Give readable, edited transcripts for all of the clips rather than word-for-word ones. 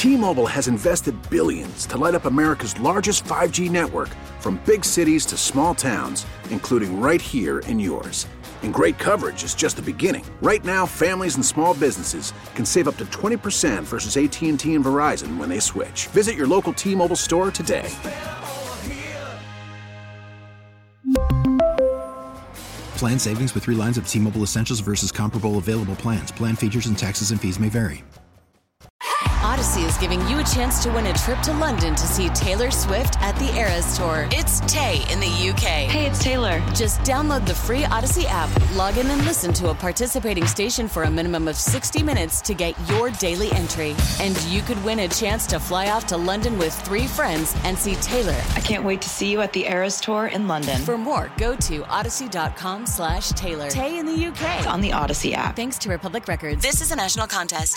T-Mobile has invested billions to light up America's largest 5G network, from big cities to small towns, including right here in yours. And great coverage is just the beginning. Right now, families and small businesses can save up to 20% versus AT&T and Verizon when they switch. Visit your local T-Mobile store today. Plan savings with 3 lines of T-Mobile Essentials versus comparable available plans. Plan features and taxes and fees may vary. Odyssey is giving you a chance to win a trip to London to see Taylor Swift at the Eras Tour. It's Tay in the UK. Hey, it's Taylor. Just download the free Odyssey app, log in and listen to a participating station for a minimum of 60 minutes to get your daily entry. And you could win a chance to fly off to London with 3 friends and see Taylor. I can't wait to see you at the Eras Tour in London. For more, go to odyssey.com/Taylor. Tay in the UK. It's on the Odyssey app. Thanks to Republic Records. This is a national contest.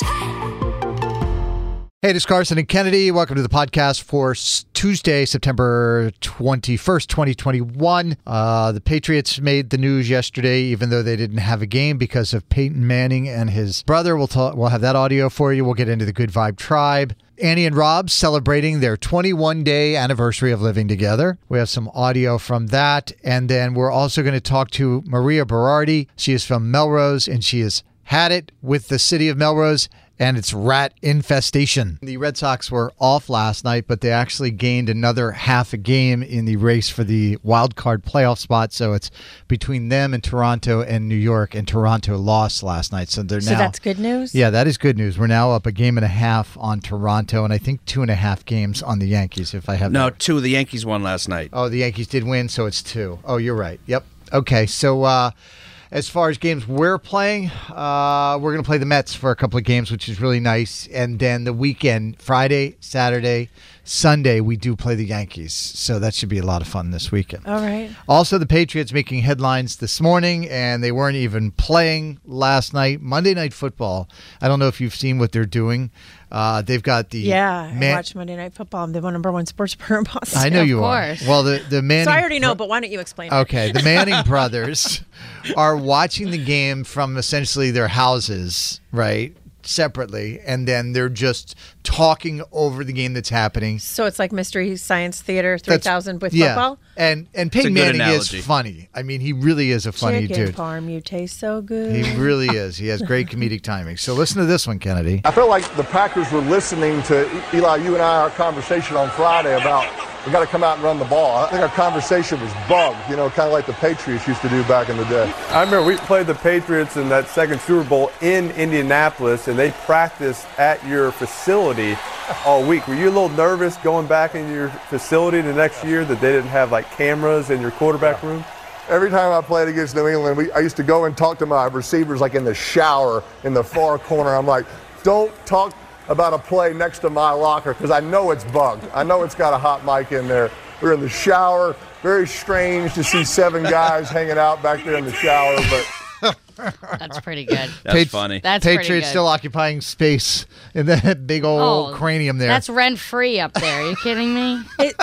Hey, this is Carson and Kennedy. Welcome to the podcast for Tuesday, September 21st, 2021. The Patriots made the news yesterday, even though they didn't have a game because of Peyton Manning and his brother. We'll have that audio for you. We'll get into the Good Vibe Tribe. Annie and Rob celebrating their 21-day anniversary of living together. We have some audio from that. And then we're also going to talk to Maria Berardi. She is from Melrose, and she has had it with the city of Melrose and its rat infestation. The Red Sox were off last night, but they actually gained another half a game in the race for the wild card playoff spot. So it's between them and Toronto and New York, and Toronto lost last night. So that's good news? Yeah, that is good news. We're now up a game and a half on Toronto, and I think 2.5 games on the Yankees, if I have No, that. 2. The Yankees won last night. Oh, the Yankees did win, so it's 2. Oh, you're right. Yep. Okay, so as far as games we're playing, we're going to play the Mets for a couple of games, which is really nice. And then the weekend, Friday, Saturday, Sunday, we do play the Yankees. So that should be a lot of fun this weekend. All right. Also, the Patriots making headlines this morning, and they weren't even playing last night. Monday Night Football. I don't know if you've seen what they're doing. They've got the... Yeah, I watch Monday Night Football. I'm the number one sports bar in Boston. I know you are. Well, the Manning... So I already know, but why don't you explain it? Okay, the Manning brothers are watching the game from essentially their houses, right, separately, and then they're just talking over the game that's happening. So it's like Mystery Science Theater 3000 with football? And Peyton Manning is funny. I mean, he really is a funny Chicken dude. Parm, you taste so good. He really is. He has great comedic timing. So listen to this one, Kennedy. I felt like the Packers were listening to, Eli, you and I, our conversation on Friday about we got to come out and run the ball. I think our conversation was bugged, kind of like the Patriots used to do back in the day. I remember we played the Patriots in that second Super Bowl in Indianapolis, and they practiced at your facility all week. Were you a little nervous going back into your facility the next year that they didn't have like cameras in your quarterback room? Every time I played against New England, I used to go and talk to my receivers like in the shower in the far corner. I'm like, don't talk about a play next to my locker because I know it's bugged. I know it's got a hot mic in there. We're in the shower. Very strange to see 7 guys hanging out back there in the shower, but that's pretty good. That's funny. That's Patriots still occupying space in that big old cranium there. That's rent-free up there. Are you kidding me?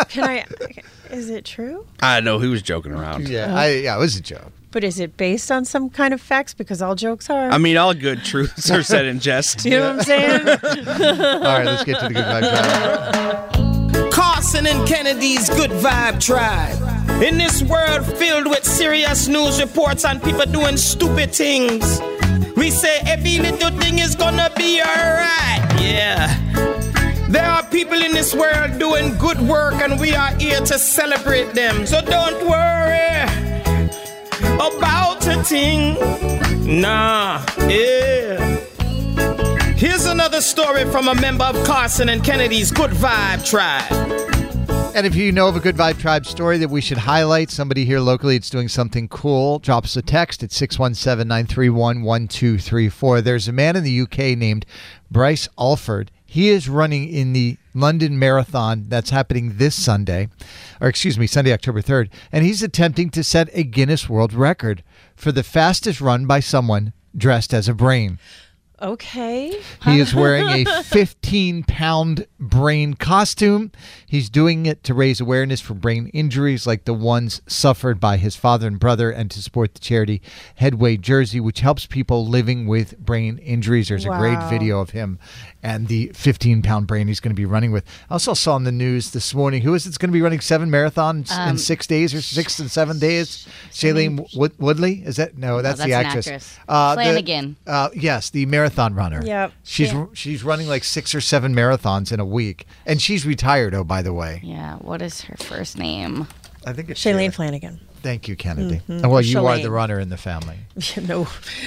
Is it true? I know, he was joking around. Yeah, it was a joke. But is it based on some kind of facts? Because all jokes are. I mean, all good truths are said in jest. You know what I'm saying? All right, let's get to the Good Vibe Tribe. Carson and Kennedy's Good Vibe Tribe. In this world filled with serious news reports and people doing stupid things, we say every little thing is gonna be alright. Yeah. There are people in this world doing good work and we are here to celebrate them. So don't worry about a thing. Nah, yeah. Here's another story from a member of Carson and Kennedy's Good Vibe Tribe. And if you know of a Good Vibe Tribe story that we should highlight, somebody here locally that's doing something cool, drop us a text at 617-931-1234. There's a man in the UK named Bryce Alford. He is running in the London Marathon that's happening this Sunday, Sunday, October 3rd. And he's attempting to set a Guinness World Record for the fastest run by someone dressed as a brain. Okay. He is wearing a 15-pound brain costume. He's doing it to raise awareness for brain injuries like the ones suffered by his father and brother and to support the charity Headway Jersey, which helps people living with brain injuries. There's a great video of him and the 15-pound brain he's going to be running with. I also saw in the news this morning, who is it's going to be running 7 marathons in 6 days or 6 and 7 days? Shailene Woodley? Is that? No, that's the actress. An actress. Flanagan. Yes, the marathon runner. Yep. She's running like 6 or 7 marathons in a week. And she's retired, by the way. Yeah, what is her first name? I think it's Shailene Flanagan. Thank you, Kennedy. Well, you are the runner in the family. No.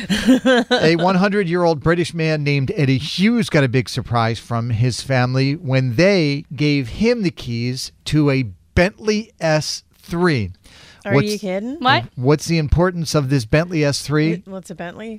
A 100-year-old British man named Eddie Hughes got a big surprise from his family when they gave him the keys to a Bentley S3. Are you kidding? What's the importance of this Bentley S3? What's a Bentley?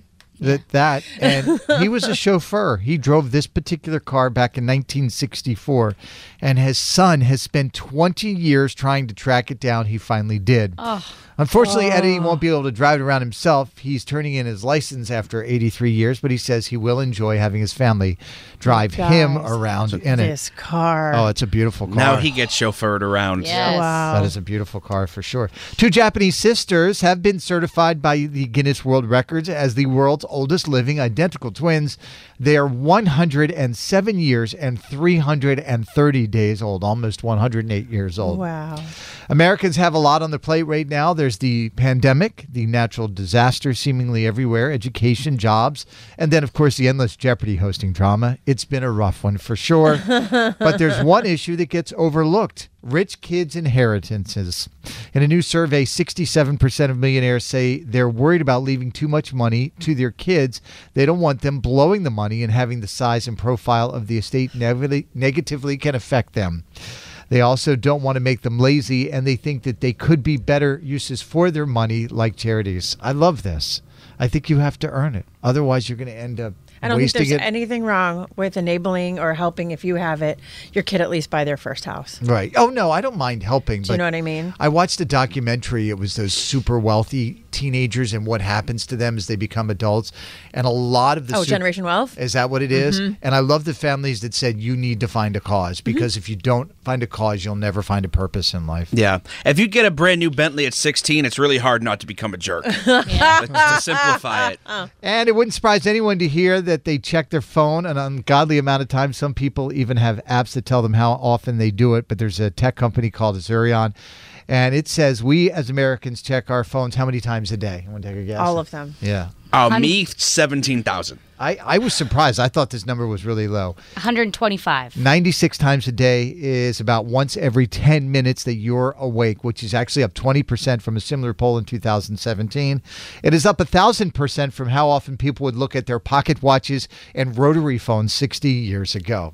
And he was a chauffeur. He drove this particular car back in 1964, and his son has spent 20 years trying to track it down. He finally did. Unfortunately, Eddie won't be able to drive it around himself. He's turning in his license after 83 years, but he says he will enjoy having his family drive him around in this car. Oh, it's a beautiful car. Now he gets chauffeured around. Yes. Wow. That is a beautiful car for sure. 2 Japanese sisters have been certified by the Guinness World Records as the world's oldest living identical twins. They are 107 years and 330 days old, almost 108 years old. Wow. Americans have a lot on their plate right now. There's the pandemic, the natural disasters seemingly everywhere, education, jobs, and then, of course, the endless Jeopardy hosting drama. It's been a rough one for sure. But there's one issue that gets overlooked: rich kids' inheritances. In a new survey, 67% of millionaires say they're worried about leaving too much money to their kids. They don't want them blowing the money, and having the size and profile of the estate negatively can affect them. They also don't want to make them lazy, and they think that they could be better uses for their money, like charities. I love this. I think you have to earn it. Otherwise, you're going to end up I don't think wasting there's it. anything wrong with enabling or helping, if you have it, your kid at least buy their first house. Right. Oh, no, I don't mind helping. Do you know what I mean? I watched a documentary. It was those super wealthy teenagers and what happens to them as they become adults. And a lot of the... Generation Wealth? Is that what it is? And I love the families that said you need to find a cause, because if you don't find a cause, you'll never find a purpose in life. Yeah. If you get a brand new Bentley at 16, it's really hard not to become a jerk. To simplify it. And it wouldn't surprise anyone to hear that they check their phone an ungodly amount of time. Some people even have apps that tell them how often they do it. But there's a tech company called Azurion, and it says we as Americans check our phones how many times a day? You want to take a guess? All of them. Yeah. Me, 17,000. I was surprised. I thought this number was really low. 125. 96 times a day is about once every 10 minutes that you're awake, which is actually up 20% from a similar poll in 2017. It is up 1,000% from how often people would look at their pocket watches and rotary phones 60 years ago.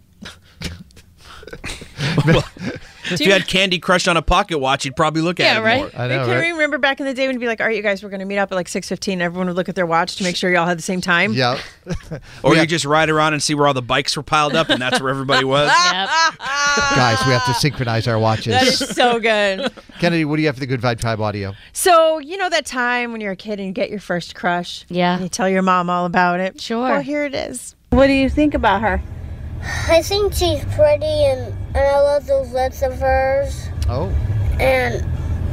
If you had Candy Crush on a pocket watch, you'd probably look at it more. I know, Can right? you remember back in the day when you'd be like, all right, you guys, we're going to meet up at like 6:15. Everyone would look at their watch to make sure you all had the same time. Yeah. Or you just ride around and see where all the bikes were piled up, and that's where everybody was. Guys, we have to synchronize our watches. That is so good. Kennedy, what do you have for the Good Vibe Tribe audio? So, you know that time when you're a kid and you get your first crush? Yeah. And you tell your mom all about it? Sure. Well, here it is. What do you think about her? I think she's pretty, and I love those lips of hers. Oh. And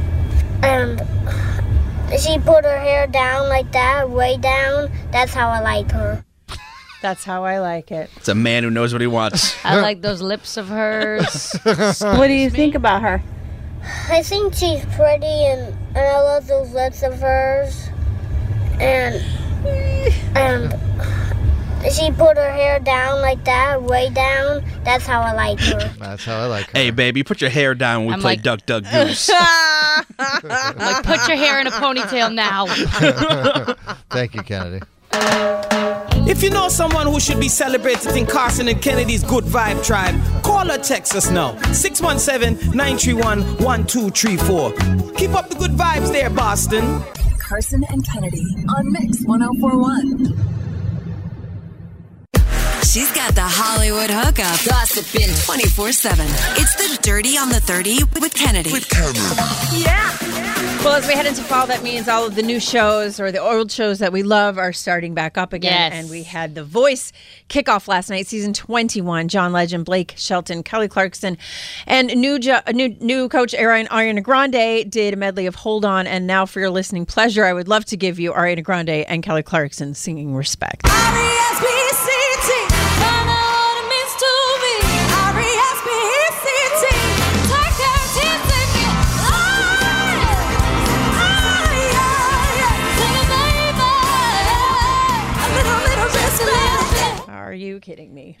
she put her hair down like that, way down. That's how I like her. That's how I like it. It's a man who knows what he wants. I like those lips of hers. What do you think about her? I think she's pretty, and I love those lips of hers. And she put her hair down like that, way down. That's how I like her. That's how I like her. Hey, baby, put your hair down when we play Duck, Duck, Goose. I'm like, put your hair in a ponytail now. Thank you, Kennedy. If you know someone who should be celebrated in Carson and Kennedy's Good Vibe Tribe, call or text us now. 617-931-1234. Keep up the good vibes there, Boston. Carson and Kennedy on Mix 104.1. She's got the Hollywood hookup, gossiping 24/7. It's the Dirty on the 30 with Kennedy. Yeah. Well, as we head into fall, that means all of the new shows or the old shows that we love are starting back up again. Yes. And we had The Voice kickoff last night, season 21. John Legend, Blake Shelton, Kelly Clarkson, and new coach Ariana Grande did a medley of Hold On. And now for your listening pleasure, I would love to give you Ariana Grande and Kelly Clarkson singing Respect. Are you kidding me?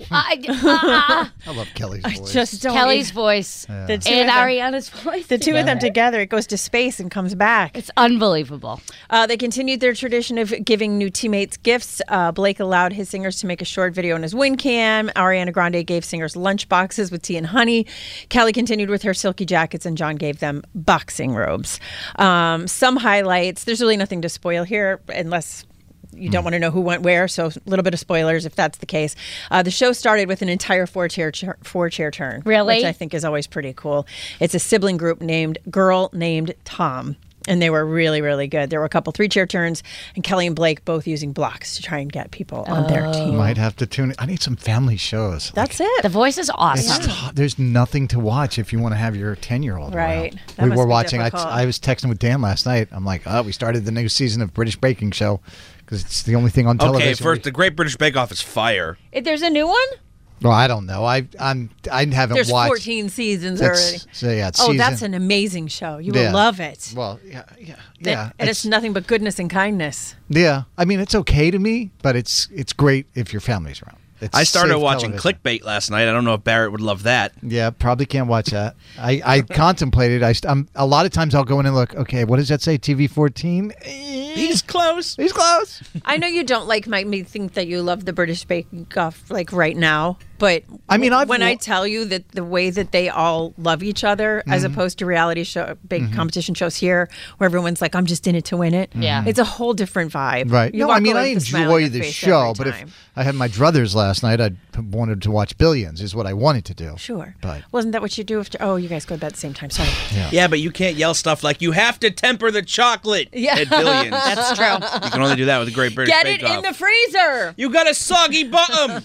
I love Kelly's voice. Just don't Kelly's voice The two and of them- Ariana's voice. The two of them together, it goes to space and comes back. It's unbelievable. They continued their tradition of giving new teammates gifts. Blake allowed his singers to make a short video on his WinCam. Ariana Grande gave singers lunch boxes with tea and honey. Kelly continued with her silky jackets, and John gave them boxing robes. Some highlights. There's really nothing to spoil here unless you don't want to know who went where, so a little bit of spoilers if that's the case. The show started with an entire four-chair turn. Really? Which I think is always pretty cool. It's a sibling group named Girl Named Tom. And they were really, really good. There were a couple 3-chair turns, and Kelly and Blake both using blocks to try and get people on their team. Might have to tune in. I need some family shows. That's it. The Voice is awesome. There's nothing to watch if you want to have your 10-year-old Right. around. That We must were be watching. difficult. I was texting with Dan last night. I'm like, we started the new season of British Baking Show because it's the only thing on television. Okay, first, the Great British Bake Off is fire. There's a new one? Well, I don't know. I haven't There's watched. 14 seasons That's- already. so, yeah, it's oh, season- that's an amazing show. You Yeah. will love it. Well, yeah. And it's nothing but goodness and kindness. Yeah. I mean, it's okay to me, but it's great if your family's around. It's I started safe watching television. Clickbait last night. I don't know if Barrett would love that. Yeah, probably can't watch that. I contemplated. I'm a lot of times I'll go in and look. Okay, what does that say? TV 14. He's close. He's close. I know you don't make me think that you love the British Bake Off like right now, but I mean, when I tell you that the way that they all love each other, as Mm-hmm. opposed to reality show, big competition shows here, where everyone's like, "I'm just in it to win it." Yeah. It's a whole different vibe. Right. You No, walk I mean, away I with a smile on enjoy your the face show, every but if time. I had my druthers last night, I wanted to watch Billions. Is what I wanted to do. Sure. But Wasn't that what you do after? Oh, you guys go to bed at the same time. Sorry. Yeah, but you can't yell stuff like, you have to temper the chocolate at Billions. That's true. You can only do that with the Great British Get Bake it Off. in the freezer. You got a soggy bottom.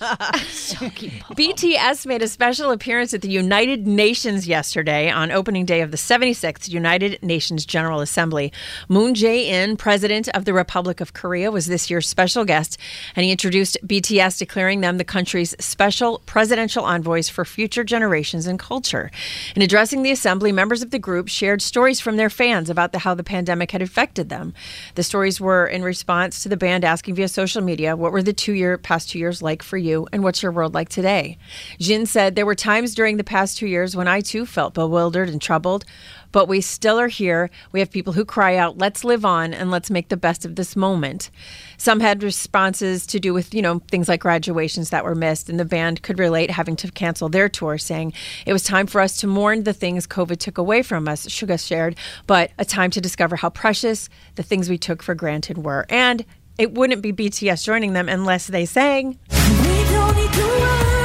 BTS made a special appearance at the United Nations yesterday on opening day of the 76th United Nations General Assembly. Moon Jae-in, president of the Republic of Korea, was this year's special guest, and he introduced BTS, declaring them the country's special presidential envoys for future generations and culture. In addressing the assembly, members of the group shared stories from their fans about how the pandemic had affected them. The stories were in response to the band asking via social media, what were the past 2 years like for you, and what's your world like today? Jin said, there were times during the past 2 years when I too felt bewildered and troubled, but we still are here. We have people who cry out, let's live on and let's make the best of this moment. Some had responses to do with, things like graduations that were missed, and the band could relate having to cancel their tour, saying it was time for us to mourn the things COVID took away from us, Suga shared, but a time to discover how precious the things we took for granted were. And it wouldn't be BTS joining them unless they sang. We don't need to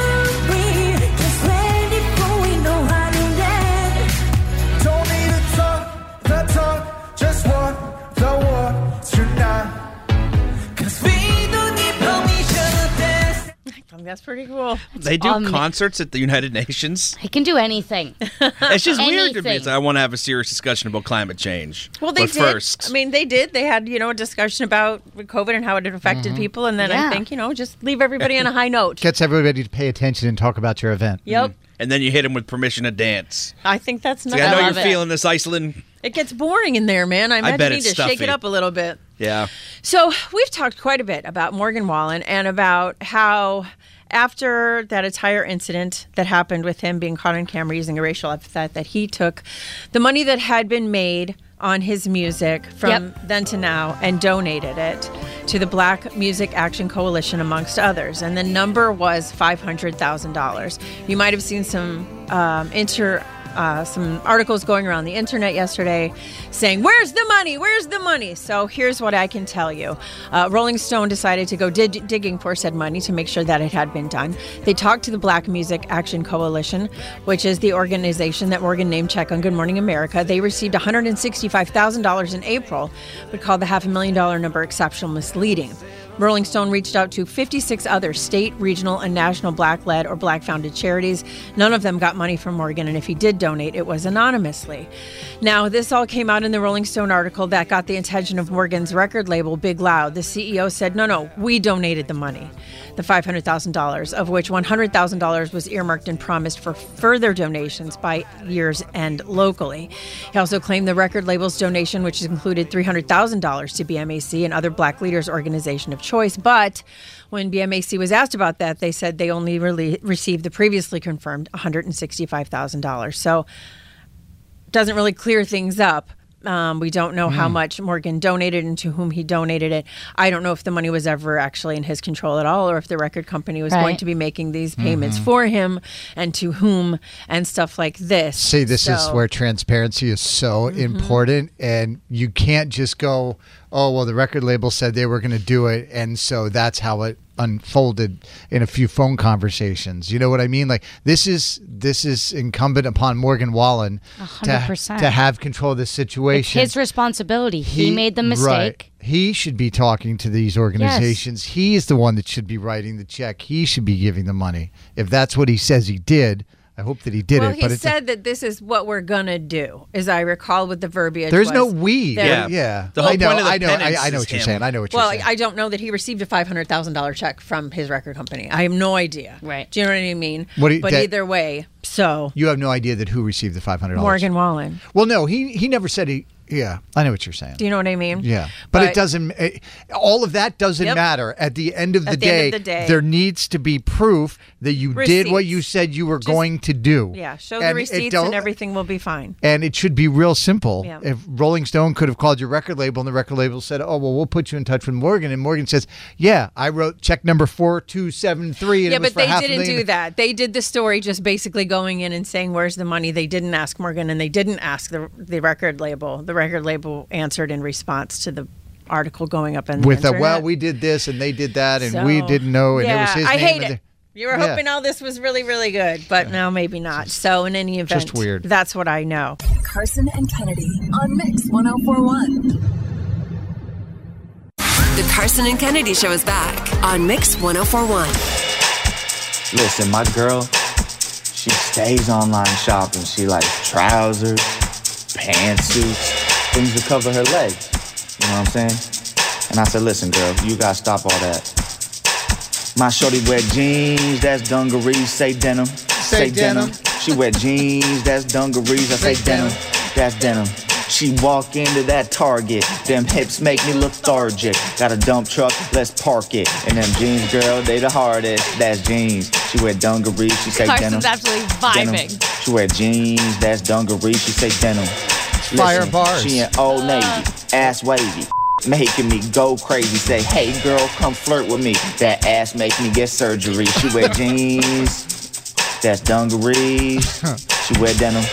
worry, just ready before we know how to land. Don't need to talk the talk, just walk the walk tonight. 'Cause we don't need permission to dance. That's pretty cool. They do concerts at the United Nations. He can do anything. It's just weird to me. Anything. It's like, I want to have a serious discussion about climate change. Well, they but did. first, I mean, they did. They had, a discussion about COVID and how it had affected people. And then I Yeah. think, just leave everybody on a high note. gets everybody to pay attention and talk about your event. Yep. and then you hit him with permission to dance. I think that's It's nice. like, I know love you're it. feeling this, Iceland. It gets boring in there, man. I imagine bet you need it's to shake stuffy. it up a little bit. Yeah. So we've talked quite a bit about Morgan Wallen and about how after that entire incident that happened with him being caught on camera using a racial epithet, that he took the money that had been made on his music from then to now and donated it to the Black Music Action Coalition, amongst others. And the number was $500,000. You might have seen some some articles going around the internet yesterday saying, where's the money? Where's the money? So here's what I can tell you. Rolling Stone decided to go digging for said money to make sure that it had been done. They talked to the Black Music Action Coalition, which is the organization that Morgan named check on Good Morning America. They received $165,000 in April, but called the $500,000 number exceptional misleading. Rolling Stone reached out to 56 other state, regional, and national Black-led or Black-founded charities. None of them got money from Morgan, and if he did donate, it was anonymously. Now, this all came out in the Rolling Stone article that got the attention of Morgan's record label, Big Loud. The CEO said, no, we donated the money, the $500,000, of which $100,000 was earmarked and promised for further donations by year's end locally. He also claimed the record label's donation, which included $300,000 to BMAC and other Black leaders' organization of choice. But when BMAC was asked about that, they said they only received the previously confirmed $165,000. So doesn't really clear things up. We don't know how much Morgan donated and to whom he donated it. I don't know if the money was ever actually in his control at all, or if the record company was going to be making these payments for him and to whom and stuff like this. See, this is where transparency is so important, and you can't just go, oh, well, the record label said they were going to do it, and so that's how it unfolded in a few phone conversations. You know what I mean? Like, this is incumbent upon Morgan Wallen 100%. To have control of this situation. It's his responsibility. He made the mistake. Right. He should be talking to these organizations. Yes. He's the one that should be writing the check. He should be giving the money. If that's what he says he did, I hope that he did it. Well, he said that this is what we're going to do, as I recall with the verbiage. There's no we. Yeah. The whole point of the penance I know what you're saying. I know what you're saying. Well, I don't know that he received a $500,000 check from his record company. I have no idea. Right. Do you know what I mean? But either way, so. You have no idea that who received the $500? Morgan Wallen. Well, no, he never said he. Yeah, I know what you're saying. Do you know what I mean? Yeah. But it doesn't, all of that doesn't matter. At the end of the day, there needs to be proof that you did what you said you were going to do. Yeah, show the receipts and everything will be fine. And it should be real simple. Yeah. If Rolling Stone could have called your record label and the record label said, oh, well, we'll put you in touch with Morgan. And Morgan says, yeah, I wrote check number 4273. And yeah, it was but for they didn't do that. They did the story just basically going in and saying, where's the money? They didn't ask Morgan, and they didn't ask the record label. The record label answered in response to the article going up in the internet. Well, we did this and they did that and we didn't know, and it was his name. I hate it. You were hoping all this was really, really good, but now maybe not. So in any event, just weird. That's what I know. Carson and Kennedy on Mix 104.1. The Carson and Kennedy Show is back on Mix 104.1. Listen, my girl, she stays online shopping. She likes trousers, pantsuits, things to cover her legs. You know what I'm saying? And I said, listen, girl, you gotta stop all that. My shorty wear jeans, that's dungarees, say denim. Say denim. She wear jeans, that's dungarees, I say denim. That's denim. She walk into that Target, them hips make me lethargic. Got a dump truck, let's park it. And them jeans, girl, they the hardest, that's jeans. She wear dungarees, she say Carson's denim. absolutely vibing. Denim. She wear jeans, that's dungarees, she say denim. Fire bars. She in Old Navy, ass wavy, making me go crazy. Say, hey girl, come flirt with me. That ass make me get surgery. She wear jeans, that's dungarees. She wear denim.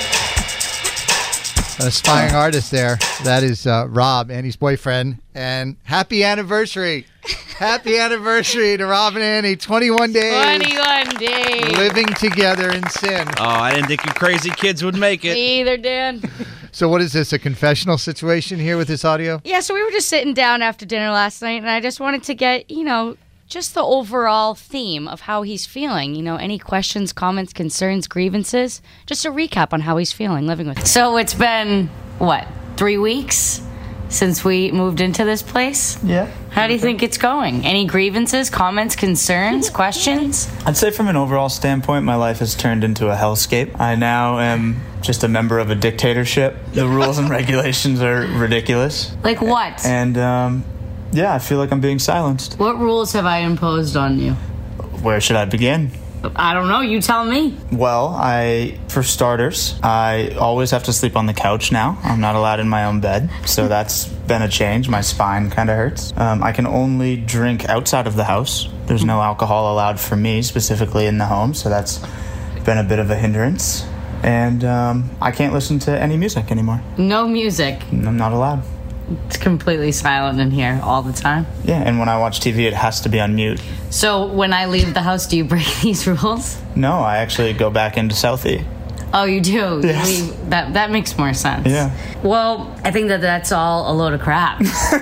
Aspiring artist there. That is Rob, Annie's boyfriend. And happy anniversary. Happy anniversary to Rob and Annie. 21 days. 21 days. Living together in sin. Oh, I didn't think you crazy kids would make it. Me either, Dan. So what is this, a confessional situation here with this audio? Yeah, so we were just sitting down after dinner last night, and I just wanted to get, just the overall theme of how he's feeling. Any questions, comments, concerns, grievances? Just a recap on how he's feeling living with him. So it's been, 3 weeks since we moved into this place? Yeah. How do you think it's going? Any grievances, comments, concerns, questions? I'd say from an overall standpoint, my life has turned into a hellscape. I now am just a member of a dictatorship. The rules and regulations are ridiculous. Like what? And, yeah, I feel like I'm being silenced. What rules have I imposed on you? Where should I begin? I don't know. You tell me. Well, for starters, I always have to sleep on the couch now. I'm not allowed in my own bed, so that's been a change. My spine kind of hurts. I can only drink outside of the house. There's no alcohol allowed for me, specifically in the home, so that's been a bit of a hindrance. and I can't listen to any music anymore. No music. I'm not allowed. It's completely silent in here all the time. Yeah, and when I watch TV, it has to be on mute. So when I leave the house, do you break these rules? No, I actually go back into Southie. Oh, you do? Yes. That makes more sense. Yeah. Well, I think that's all a load of crap.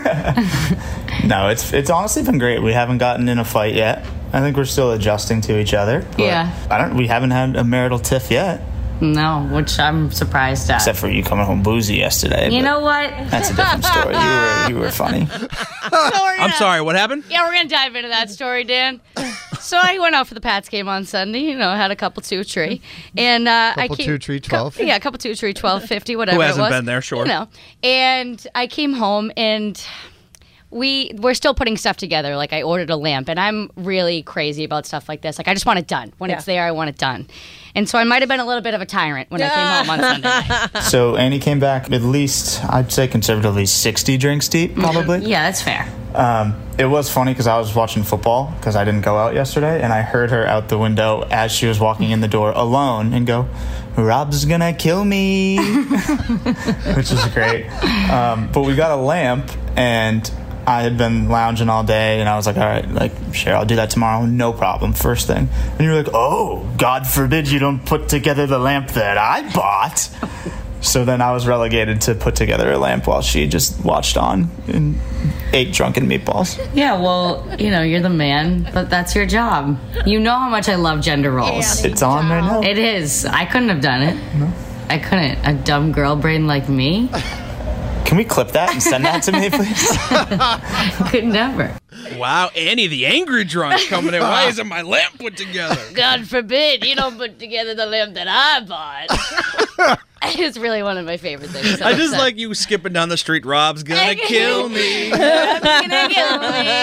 No, it's honestly been great. We haven't gotten in a fight yet. I think we're still adjusting to each other. Yeah. We haven't had a marital tiff yet. No, which I'm surprised at. Except for you coming home boozy yesterday. You know what? That's a different story. You were funny. I'm sorry, what happened? Yeah, we're going to dive into that story, Dan. So I went out for the Pats game on Sunday, had a couple 2-3. And couple 2-3, 12. Yeah, a couple 2-3, 12-50, whatever Who hasn't it was. been there, sure. And I came home and we're still putting stuff together. Like, I ordered a lamp, and I'm really crazy about stuff like this. Like, I just want it done. When it's there, I want it done. And so I might have been a little bit of a tyrant when I came home on Sunday night. So Annie came back at least, I'd say conservatively 60 drinks deep, probably. Yeah, that's fair. It was funny because I was watching football because I didn't go out yesterday, and I heard her out the window as she was walking in the door alone and go, "Rob's gonna kill me," which was great. But we got a lamp, and I had been lounging all day, and I was like, all right, like, sure, I'll do that tomorrow, no problem, first thing. And you were like, oh, God forbid you don't put together the lamp that I bought. So then I was relegated to put together a lamp while she just watched on and ate drunken meatballs. Yeah, well, you're the man, but that's your job. You know how much I love gender roles. It's on right now. It is. I couldn't have done it. No. I couldn't. A dumb girl brain like me? Can we clip that and send that to me, please? Could never. Wow, Annie, the angry drunk coming in. Why isn't my lamp put together? God forbid you don't put together the lamp that I bought. It's really one of my favorite things. I just like you skipping down the street. Rob's gonna kill me. Rob's gonna kill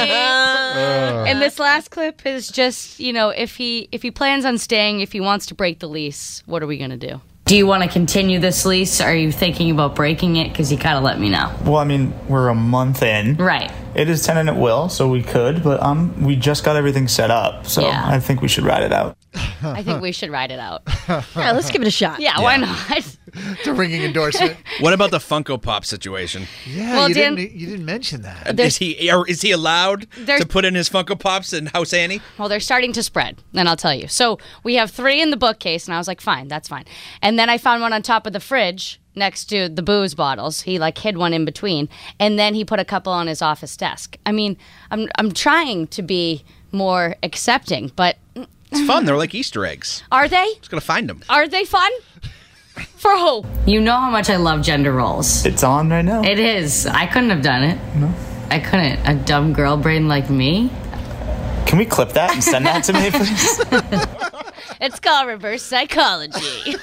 me. And this last clip is just, if he plans on staying, if he wants to break the lease, what are we gonna do? Do you want to continue this lease? Are you thinking about breaking it? Because you gotta let me know. Well, I mean, we're a month in. Right. It is tenant at will, so we could, but we just got everything set up, so Yeah. I think we should ride it out. I think we should ride it out. Yeah, let's give it a shot. Yeah, why not? It's a ringing endorsement. What about the Funko Pop situation? Yeah, Well, you Dan- didn't mention that. Is he allowed to put in his Funko Pops in House Annie? Well, they're starting to spread, and I'll tell you. So we have 3 in the bookcase, and I was like, fine, that's fine. And then I found one on top of the fridge next to the booze bottles. He hid one in between, and then he put a couple on his office desk. I mean, I'm trying to be more accepting, but It's fun. They're like Easter eggs. Are they? Just gonna find them. Are they fun? For who? You know how much I love gender roles. It's on right now. It is. I couldn't have done it. No. I couldn't. A dumb girl brain like me? Can we clip that and send that to me, please? It's called reverse psychology. Is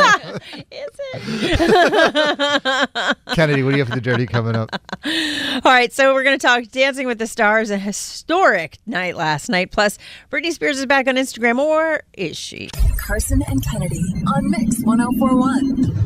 it? Kennedy, what do you have for the dirty coming up? All right, so we're going to talk Dancing with the Stars, a historic night last night. Plus, Britney Spears is back on Instagram, or is she? Carson and Kennedy on Mix 104.1.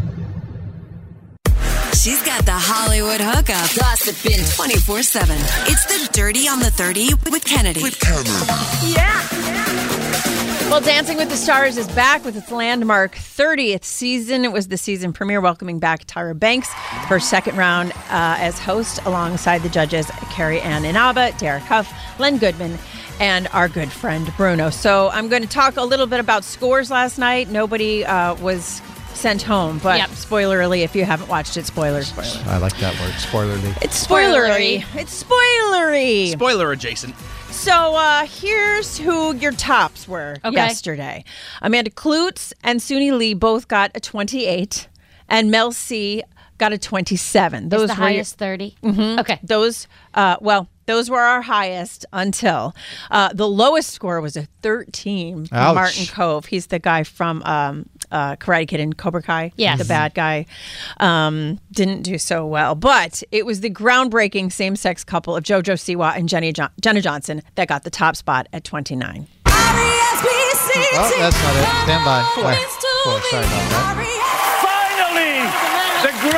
She's got the Hollywood hookup. Gossiping 24/7. It's the Dirty on the 30 with Kennedy. Yeah. Well, Dancing with the Stars is back with its landmark 30th season. It was the season premiere, welcoming back Tyra Banks for second round as host alongside the judges Carrie Ann Inaba, Derek Huff, Len Goodman, and our good friend Bruno. So I'm going to talk a little bit about scores last night. Nobody was sent home, but spoilerly, if you haven't watched it, spoiler. I like that word, spoilerly. It's spoilery. It's spoilery. Spoiler adjacent. So here's who your tops were yesterday. Amanda Klutz and Suni Lee both got a 28, and Mel C got a 27. Those the highest 30? Mm-hmm. Okay. Those, those were our highest until the lowest score was a 13. Ouch. Martin Kove. He's the guy from Karate Kid and Cobra Kai. Yes. The bad guy. Didn't do so well. But it was the groundbreaking same-sex couple of JoJo Siwa and Jenna Johnson that got the top spot at 29. Oh, that's not it. Stand by. Sorry about that. Finally, the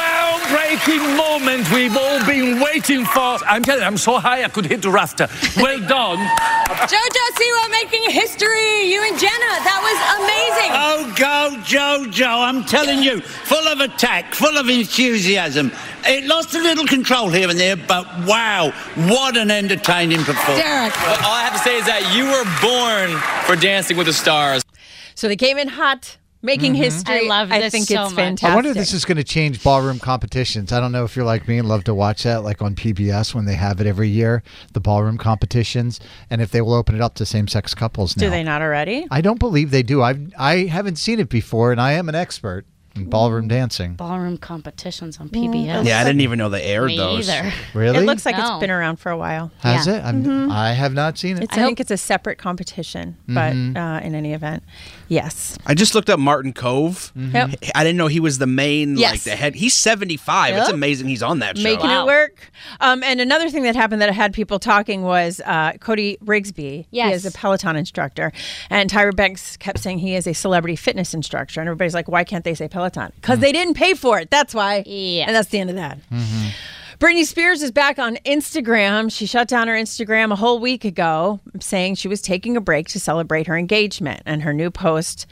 groundbreaking moment we've all been waiting for. I'm telling you, I'm so high I could hit the rafter. Well done. JoJo Siwa making history. You and Jenna, that was amazing. Oh, go, JoJo. I'm telling you, full of attack, full of enthusiasm. It lost a little control here and there, but wow, what an entertaining performance. Derek. All I have to say is that you were born for Dancing with the Stars. So they came in hot, making history. I love this I think so it's much. fantastic. I wonder if this is going to change ballroom competitions. I don't know if you're like me and love to watch that, like on PBS when they have it every year, the ballroom competitions, and if they will open it up to same-sex couples now. Do they not already? I don't believe they do. I haven't seen it before, and I am an expert in ballroom dancing. Ballroom competitions on PBS. Yeah, I didn't even know they aired Me those. either. Really? It looks like No. it's been around for a while. Has it? I have not seen it. I think it's a separate competition, but in any event, yes. I just looked up Martin Cove. Yep. I didn't know he was the main, Yes. like the head. He's 75. It's Yep. amazing he's on that show. Making it work. And another thing that happened that had people talking was Cody Rigsby. Yes. He is a Peloton instructor. And Tyra Banks kept saying he is a celebrity fitness instructor. And everybody's like, why can't they say Peloton? Because they didn't pay for it. That's why. Yeah. And that's the end of that. Britney Spears is back on Instagram. She shut down her Instagram a whole week ago, saying she was taking a break to celebrate her engagement. And her new post,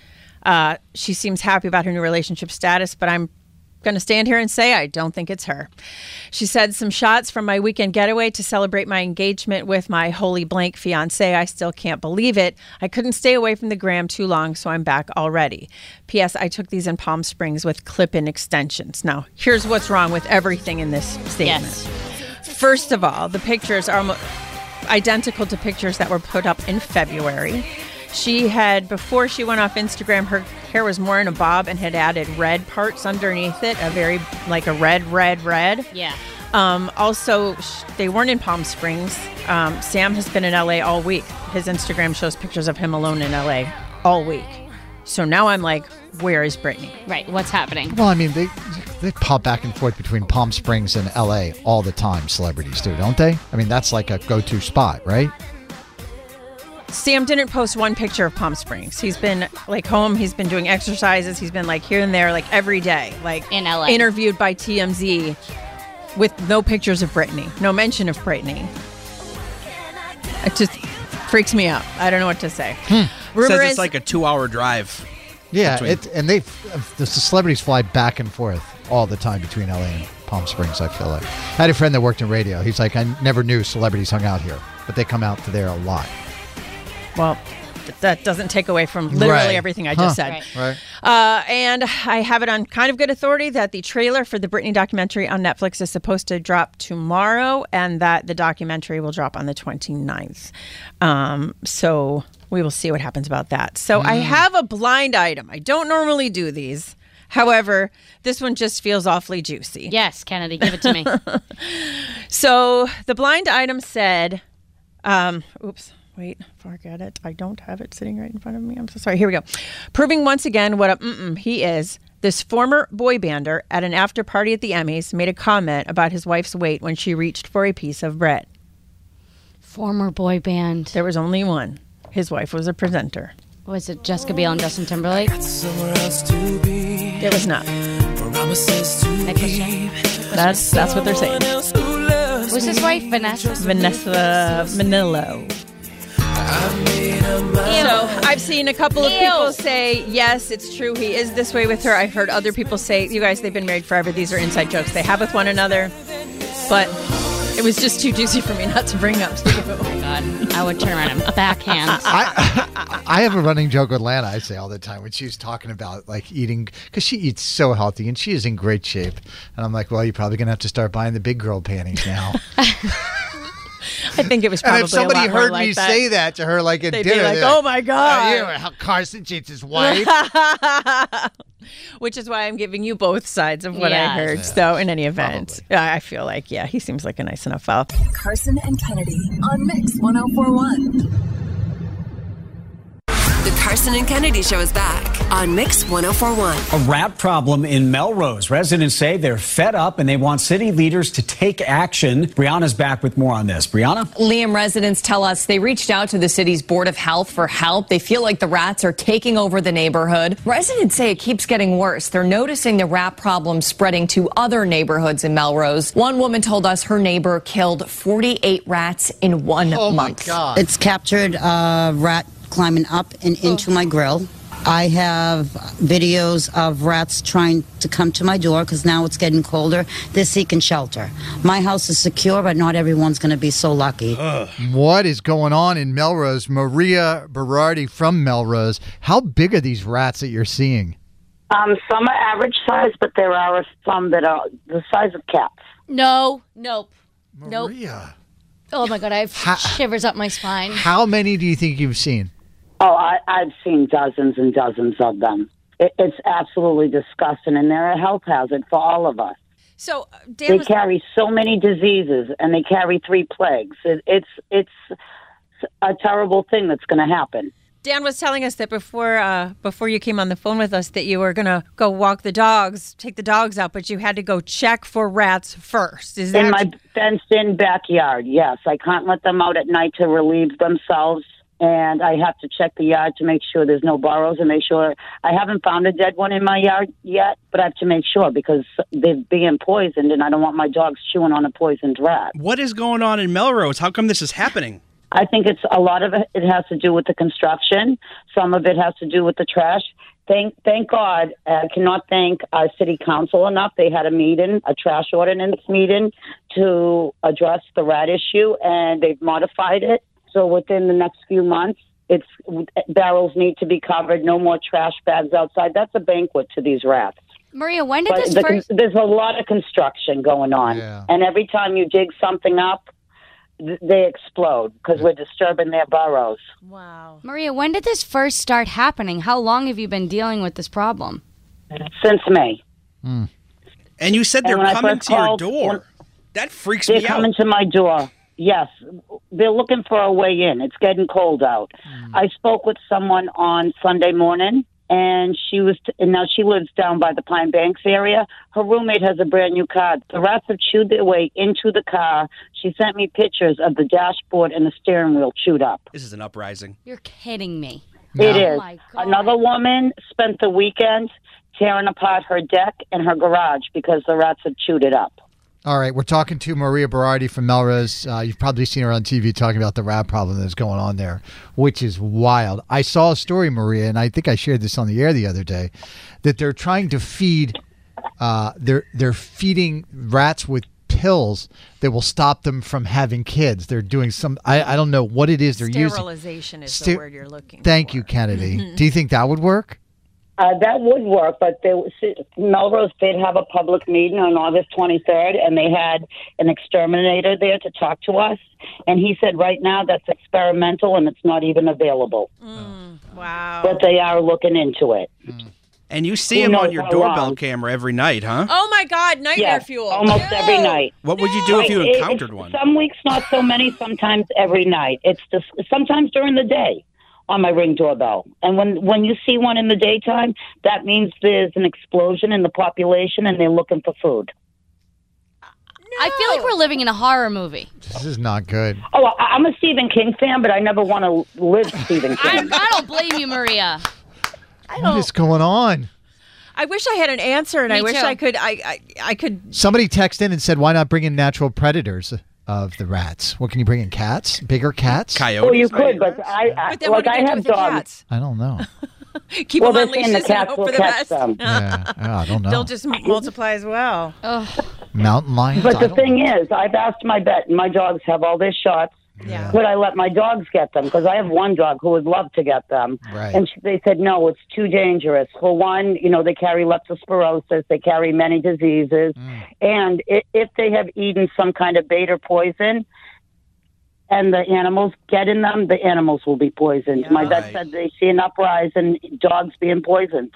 she seems happy about her new relationship status, but I'm going to stand here and say I don't think it's her. She said, some shots from my weekend getaway to celebrate my engagement with my holy blank fiance. I still can't believe it. I couldn't stay away from the gram too long, so I'm back already. P.S. I took these in Palm Springs with clip-in extensions. Now, here's what's wrong with everything in this statement. First of all, the pictures are identical to pictures that were put up in February. She had, before she went off Instagram, her hair was more in a bob and had added red parts underneath it, a very, like a red. Yeah. Also, they weren't in Palm Springs. Sam has been in LA all week. His Instagram shows pictures of him alone in LA all week. So now I'm like, where is Britney? Right. What's happening? Well, I mean, they pop back and forth between Palm Springs and L.A. all the time, celebrities do, don't they? I mean, that's like a go-to spot, right? Sam didn't post one picture of Palm Springs. He's been like home. He's been doing exercises. He's been like here and there, like every day, like in LA. Interviewed by TMZ with no pictures of Britney, no mention of Britney. It just freaks me out. I don't know what to say. Rumor Says is it's like a 2-hour drive. Yeah, between- the celebrities fly back and forth all the time between LA and Palm Springs, I feel like. I had a friend that worked in radio. He's like, I never knew celebrities hung out here, but they come out to there a lot. Well, that doesn't take away from literally Right. everything I just said. Right. And I have it on kind of good authority that the trailer for the Britney documentary on Netflix is supposed to drop tomorrow and that the documentary will drop on the 29th. So we will see what happens about that. So I have a blind item. I don't normally do these. However, this one just feels awfully juicy. Yes, Kennedy, give it to me. So the blind item said, wait, forget it. I don't have it sitting right in front of me. I'm so sorry. Here we go. Proving once again what he is. This former boy bander at an after party at the Emmys made a comment about his wife's weight when she reached for a piece of bread. Former boy band. There was only one. His wife was a presenter. Was it Jessica Biel and Justin Timberlake? It was not. Nick Lachey? That's what they're saying. Was his wife Vanessa? Vanessa Manillo. So I've seen a couple of people say, yes, it's true. He is this way with her. I've heard other people say, you guys, they've been married forever. These are inside jokes they have with one another. But it was just too juicy for me not to bring up to you. Oh my God. I would turn around and backhand. I have a running joke with Lana, I say all the time, when she's talking about like eating, because she eats so healthy and she is in great shape. And I'm like, well, you're probably going to have to start buying the big girl panties now. I think it was probably and if somebody a lot more heard like me that. say that to her, like at They'd dinner, be like, they're oh my God. How Carson cheats his wife. Which is why I'm giving you both sides of what I Yes. heard. Yeah. So in any event, I feel like, yeah, he seems like a nice enough fella. Carson and Kennedy on Mix 104.1. The Carson and Kennedy Show is back on Mix 1041. A rat problem in Melrose. Residents say they're fed up and they want city leaders to take action. Brianna's back with more on this. Brianna? Liam, residents tell us they reached out to the city's Board of Health for help. They feel like the rats are taking over the neighborhood. Residents say it keeps getting worse. They're noticing the rat problem spreading to other neighborhoods in Melrose. One woman told us her neighbor killed 48 rats in 1 month. My God. It's captured a rat climbing up and into my grill. I have videos of rats trying to come to my door because now it's getting colder. They're seeking shelter. My house is secure, but not everyone's going to be so lucky. What is going on in Melrose? Maria Berardi from Melrose. How big are these rats that you're seeing? Some are average size, but there are some that are the size of cats. Nope. Maria. Oh my God, I have shivers up my spine. How many do you think you've seen? Oh, I've seen dozens and dozens of them. It's absolutely disgusting, and they're a health hazard for all of us. So they carry so many diseases, and they carry 3 plagues. It's a terrible thing that's going to happen. Dan was telling us that before you came on the phone with us that you were going to go walk the dogs, take the dogs out, but you had to go check for rats first. Is that in my fenced-in backyard? Yes, I can't let them out at night to relieve themselves. And I have to check the yard to make sure there's no burrows and make sure I haven't found a dead one in my yard yet, but I have to make sure because they're being poisoned and I don't want my dogs chewing on a poisoned rat. What is going on in Melrose? How come this is happening? I think it's a lot of it has to do with the construction. Some of it has to do with the trash. Thank God, I cannot thank our city council enough. They had a trash ordinance meeting to address the rat issue, and they've modified it. So within the next few months, barrels need to be covered, no more trash bags outside. That's a banquet to these rats. Maria, when did this first... There's a lot of construction going on. Yeah. And every time you dig something up, they explode because we're disturbing their burrows. Wow. Maria, when did this first start happening? How long have you been dealing with this problem? Since May. And you said they're coming to your door. That freaks me out. They're coming to my door. Yes, they're looking for a way in. It's getting cold out. I spoke with someone on Sunday morning, and now she lives down by the Pine Banks area. Her roommate has a brand new car. The rats have chewed their way into the car. She sent me pictures of the dashboard and the steering wheel chewed up. This is an uprising. You're kidding me. It is. My God. Another woman spent the weekend tearing apart her deck and her garage because the rats had chewed it up. All right, we're talking to Maria Berardi from Melrose. You've probably seen her on TV talking about the rat problem that's going on there, which is wild. I saw a story, Maria, and I think I shared this on the air the other day, that they're trying to feed, they're feeding rats with pills that will stop them from having kids. They're doing some, I don't know what it is they're using. Sterilization is the word you're looking for. Thank you, Kennedy. Do you think that would work? That would work, but Melrose did have a public meeting on August 23rd, and they had an exterminator there to talk to us. And he said right now that's experimental and it's not even available. Wow. But they are looking into it. And you see him on your doorbell camera every night, huh? Oh, my God. Nightmare Yes, fuel. almost every night. What would you do if you encountered one? Some weeks not so many, sometimes every night. It's sometimes during the day on my Ring doorbell. And when you see one in the daytime, that means there's an explosion in the population and they're looking for food. I feel like we're living in a horror movie. This is not good. Oh, I'm a Stephen King fan, but I never want to live Stephen King. I don't blame you, Maria. What is going on? I wish I had an answer, and Me I wish too. I could. Somebody texted in and said, why not bring in natural predators of the rats? What can you bring in? Cats? Bigger cats? Coyotes? Well, you could, but I then what are you gonna have do with your dogs. cats? I don't know. Keep Well, them on they're saying the leashes and cats hope will for the catch best. them. Yeah, I don't know. They'll just multiply as well. Mountain lions? But I the don't thing is, I've asked my vet, and my dogs have all their shots. Yeah. Would I let my dogs get them? Because I have one dog who would love to get them. Right. And they said, no, it's too dangerous. For one, they carry leptospirosis. They carry many diseases. And if they have eaten some kind of bait or poison and the animals get in them, the animals will be poisoned. Yeah. My vet said they see an uprising in dogs being poisoned.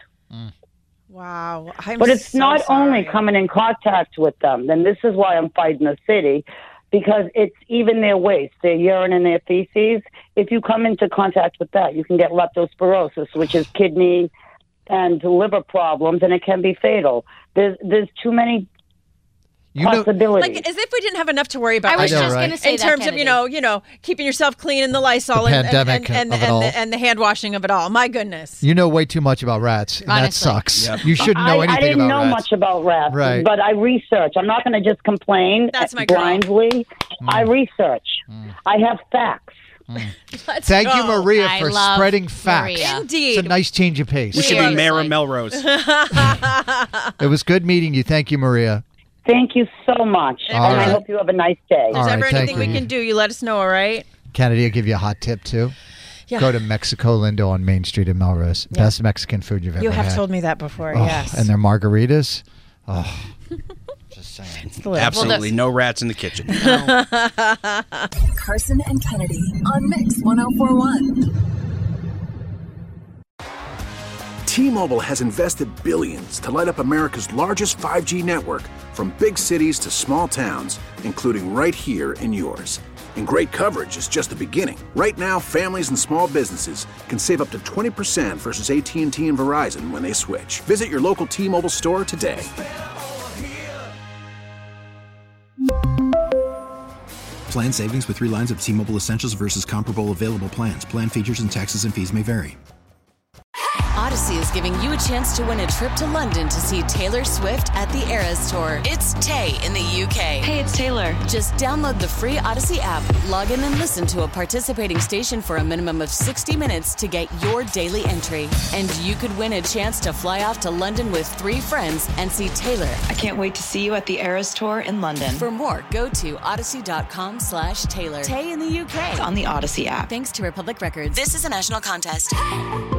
Wow. But it's not only coming in contact with them. And this is why I'm fighting the city. Because it's even their waste, their urine and their feces. If you come into contact with that, you can get leptospirosis, which is kidney and liver problems, and it can be fatal. There's too many possibilities. Like, as if we didn't have enough to worry about. I was just going to say in terms of keeping yourself clean and the Lysol The and pandemic and of it all. and the hand washing of it all. My goodness. You know way too much about rats. And that Honestly. sucks. Yep. You shouldn't know anything I didn't about know rats. much about rats, Right. but I research. I'm not going to just complain blindly. I research. I have facts. Thank you, Maria, I for love spreading facts. Maria. Indeed. It's a nice change of pace. We should be Mayor Melrose. It was good meeting you. Thank you, Maria. Thank you so much, All and I right. hope you have a nice day. If All there's right, ever thank anything we you. can do, you let us know, all right? Kennedy, I'll give you a hot tip, too. Yeah. Go to Mexico Lindo on Main Street in Melrose. Best Mexican food you've ever You had. have told me that before, Oh, yes. And their margaritas. Oh, just saying. Absolutely no rats in the kitchen. Carson and Kennedy on Mix 1041. T-Mobile has invested billions to light up America's largest 5G network, from big cities to small towns, including right here in yours. And great coverage is just the beginning. Right now, families and small businesses can save up to 20% versus AT&T and Verizon when they switch. Visit your local T-Mobile store today. Plan savings with 3 lines of T-Mobile Essentials versus comparable available plans. Plan features and taxes and fees may vary. Odyssey is giving you a chance to win a trip to London to see Taylor Swift at the Eras Tour. It's Tay in the UK. Hey, it's Taylor. Just download the free Odyssey app, log in and listen to a participating station for a minimum of 60 minutes to get your daily entry. And you could win a chance to fly off to London with 3 friends and see Taylor. I can't wait to see you at the Eras Tour in London. For more, go to odyssey.com/Taylor. Tay in the UK. On the Odyssey app. Thanks to Republic Records. This is a national contest.